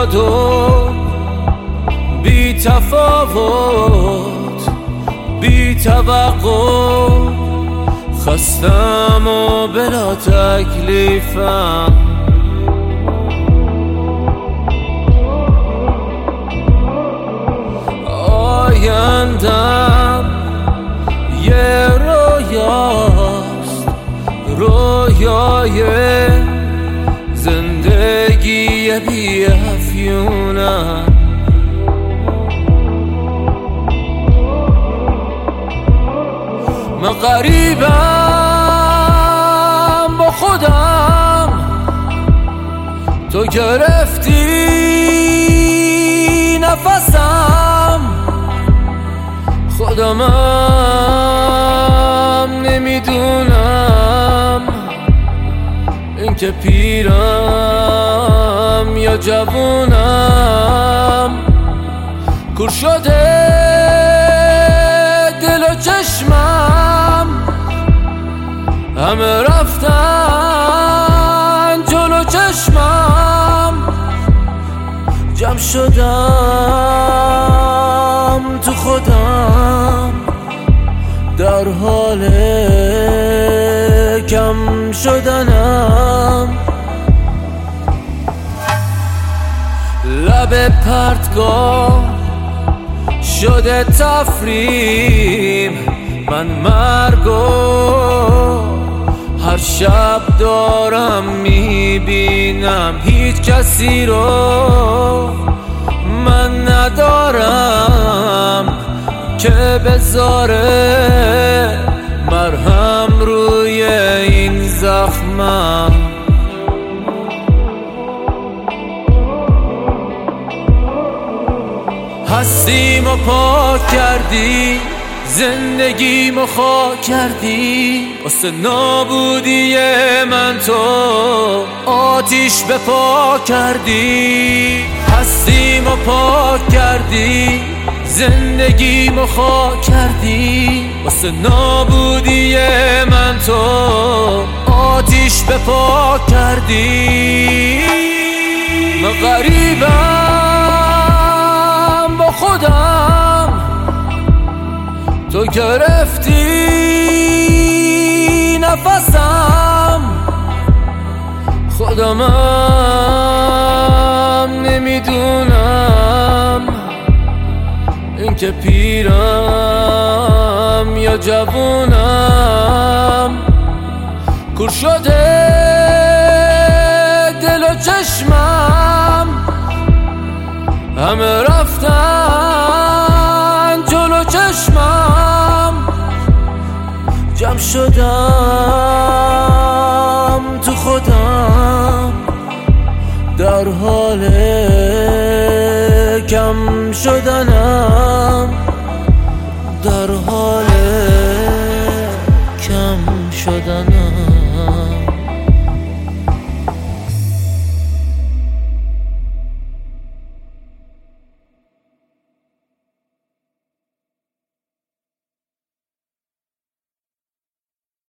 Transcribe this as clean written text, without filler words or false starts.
زیاد و بی تفاوت بی توقع، خستم و بلا تکلیفم. آیندم یه رویاست، رویای زندگی بی افیونم. من غریبم با خودم، تو گرفتی نفسم. خودمم نمیدونم اینکه پیرم یا جوونم. کور شده دل و چشمم، همه رفتن جلو چشمم. جمع شدم تو خودم، در حال کم شدنم. لب پرتگاه شده تفریم، من مرگو هر شب دارم میبینم. هیچ کسی رو من ندارم که بذاره مرهم روی این زخمم. هستیمو پاک کردی، زندگیمو خاک کردی. واسه نابودی من تو آتیش به پا کردی. هستیمو پاک کردی، زندگیمو خاک کردی. واسه نابودی من تو آتیش به پا کردی. من غریبم با خودم، تو گرفتی نفسم. خودمم نمیدونم اینکه پیرم یا جوونم. کور شده دل و چشمم، همه رفتن جلو چشمم. جمع شدم تو خودم، در حال کم شدنم. در حال کم شدنم.